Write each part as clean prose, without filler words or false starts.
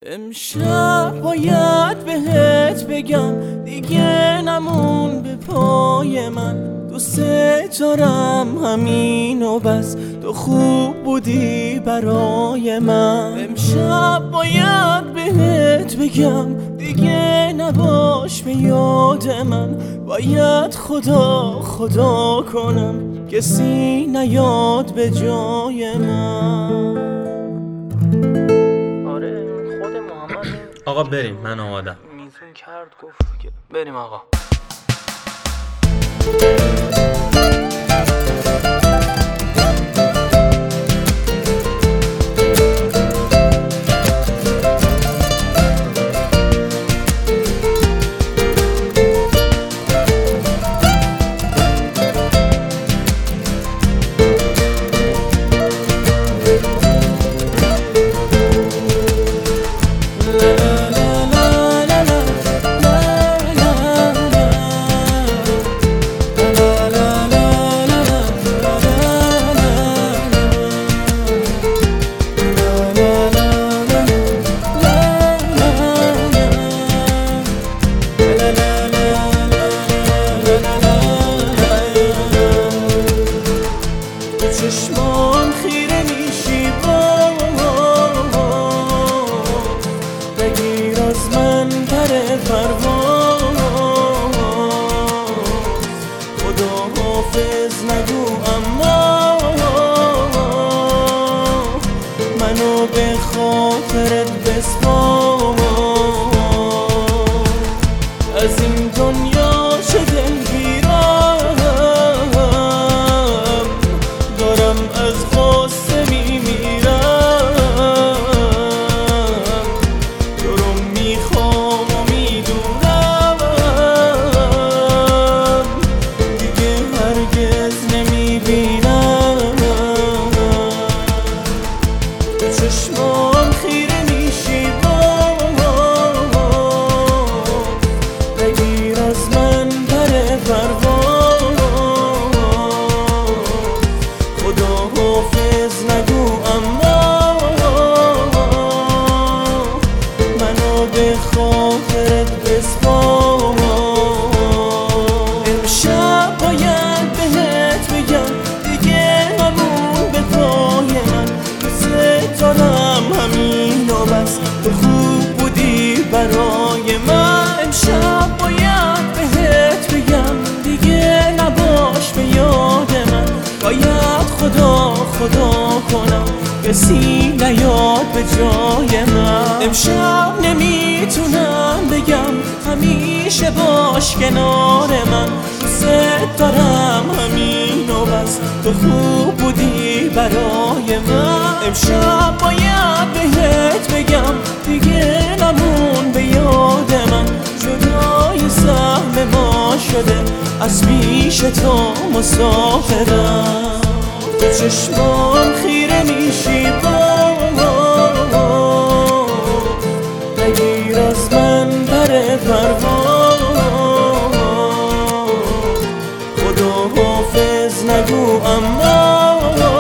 امشب باید بهت بگم دیگه نمون به پای من، دوست دارم همین و بس، تو خوب بودی برای من. امشب باید بهت بگم دیگه نباش به یاد من، باید خدا خدا کنم کسی نیاد به جای من. آقا بریم، من آمادم. میزون کرد گفت که بریم آقا. چشمان خیره میشی بگیر از من پر پرواز، خدا حافظ نگو اما منو به خاطرت بسپار. از این دنیا چه دلگیرم دارم، از غصه میمیرم، تو رو میخوام و میدونم دیگه هرگز نمیبینم. به چشمام خیره میشی بگیر از من پر پرواز، خدا حافظ نگو اما منو به خاطرت بسپار. امشب باید بهت بگم دیگه همون به پای من، دوست دارم همین و بس، تو خوب بودی برای من. امشب باید بهت بگم دیگه نباش به یاد من، باید خدا خدا کنم کسی نیاد به جای من. امشب نمیتونم بگم همیشه باش کنار من، دوست دارم همین و بس، تو خوب بودی برای من. امشب باید بهت بگم دیگه نمون به یاد من، جدای سهم ما شده از پیش تو مسافرم. تو چشمام خیره میشی بگیر از من پر پرواز، خدا حافظ نگو اما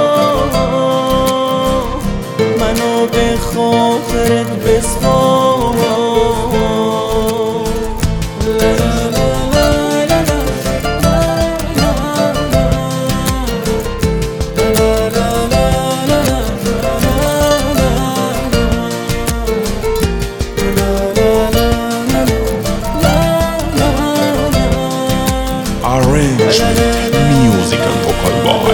منو به خاطرت بسپار. Arrangement, music and vocal by